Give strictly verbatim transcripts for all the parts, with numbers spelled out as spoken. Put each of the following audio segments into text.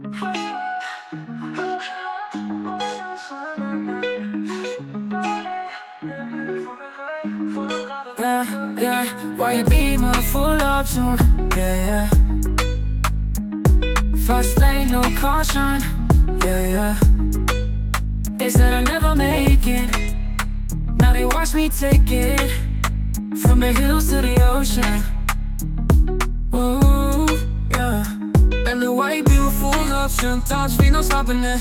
Yeah, yeah, why you be my full option? Yeah, yeah. Fast lane, no caution. Yeah, yeah. They said I'd never make it. Now they watch me take it from the hills to the ocean. Ooh, yeah. And the white, beautiful option. Touch me, no stopping it.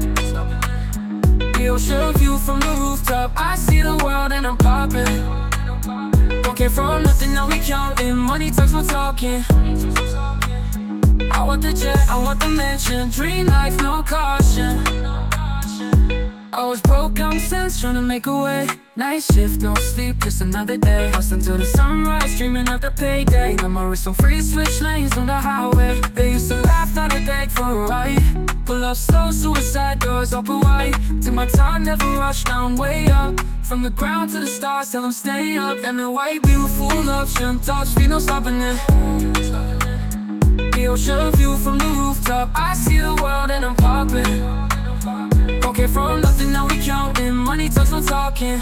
The ocean view from the rooftop. I see the world and I'm popping. Don't care from nothing, now we counting. Money talks, no talking. I want the jet, I want the mansion. Dream life, no caution. I was broke, I'm sense, trying to make a way. Night shift, no sleep, just another day. Hustling till the sunrise, dreaming of the payday. Memories on free, switch lanes on the highway. They used to laugh, now they beg for a ride. Pull up slow, suicide doors open wide. Till my time never rushed, now I'm way up. From the ground to the stars, tell them stay up. And the white, beautiful option. Top speed, no stopping it. The ocean view from the rooftop. I see the world and I'm popping. Okay, from nothing, now we counting. Money talks, no talking.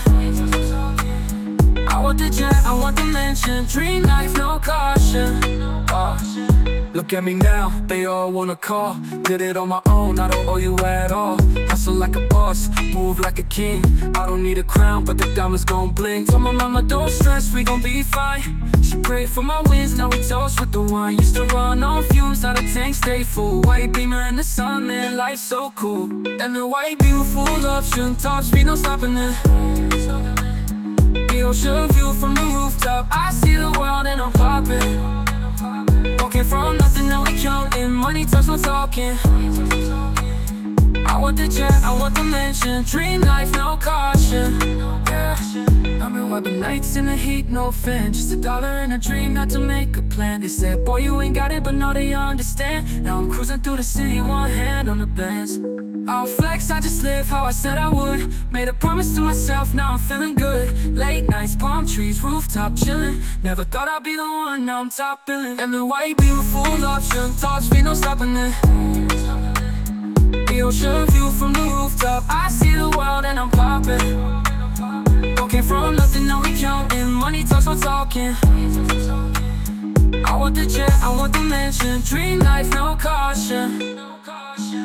I want the jet, I want the mansion. Dream life, no caution. uh, Look at me now, they all wanna call. Did it on my own, I don't owe you at all. Hustle like a boss, move like a king. I don't need a crown, but the diamonds gon' bling. Told my mama, don't stress, we gon' be fine. She prayed for my wins, now we toast with the wine. Used to run on fumes, now the tank stay full. White beamer in the sun, man, life's so cool. And the white, beautiful option. Top speed, no stopping it. The ocean view from the rooftop. I see the world and I'm popping. Walking from nothing, now we counting. Money talks, no talking. I want the jet, I want the mansion. Dream life, no caution. Yeah, I've been wiping nights in the heat, no fan. Just a dollar and a dream, not to make a plan. They said, boy, you ain't got it, but no, they understand. Now I'm cruising through the city, one hand on the bands. I'll flex, I just live how I said I would. Made a promise to myself, now I'm feeling good. Late nights, palm trees, rooftop chillin'. Never thought I'd be the one, now I'm top billing. And the white, beautiful option. Top speed, no stopping it. The ocean view from the rooftop. I see the world and I'm popping. Okay, from nothing, now we counting. Money talks, no talking. I want the jet, I want the mansion. Dream life, no caution.